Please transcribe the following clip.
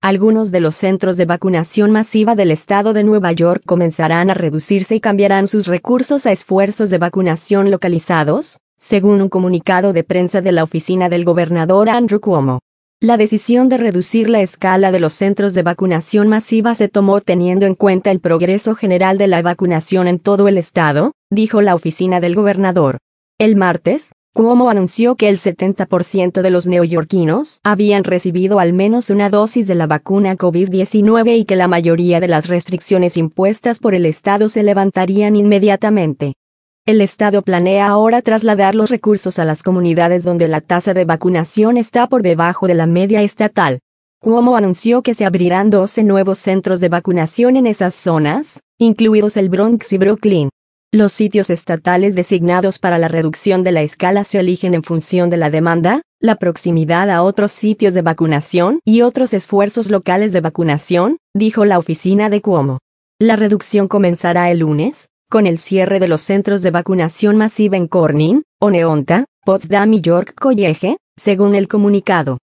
Algunos de los centros de vacunación masiva del estado de Nueva York comenzarán a reducirse y cambiarán sus recursos a esfuerzos de vacunación localizados, según un comunicado de prensa de la oficina del gobernador Andrew Cuomo. La decisión de reducir la escala de los centros de vacunación masiva se tomó teniendo en cuenta el progreso general de la vacunación en todo el estado, dijo la oficina del gobernador. El martes, Cuomo anunció que el 70% de los neoyorquinos habían recibido al menos una dosis de la vacuna COVID-19 y que la mayoría de las restricciones impuestas por el estado se levantarían inmediatamente. El estado planea ahora trasladar los recursos a las comunidades donde la tasa de vacunación está por debajo de la media estatal. Cuomo anunció que se abrirán 12 nuevos centros de vacunación en esas zonas, incluidos el Bronx y Brooklyn. Los sitios estatales designados para la reducción de la escala se eligen en función de la demanda, la proximidad a otros sitios de vacunación y otros esfuerzos locales de vacunación, dijo la oficina de Cuomo. La reducción comenzará el lunes, con el cierre de los centros de vacunación masiva en Corning, Oneonta, Potsdam y York College, según el comunicado.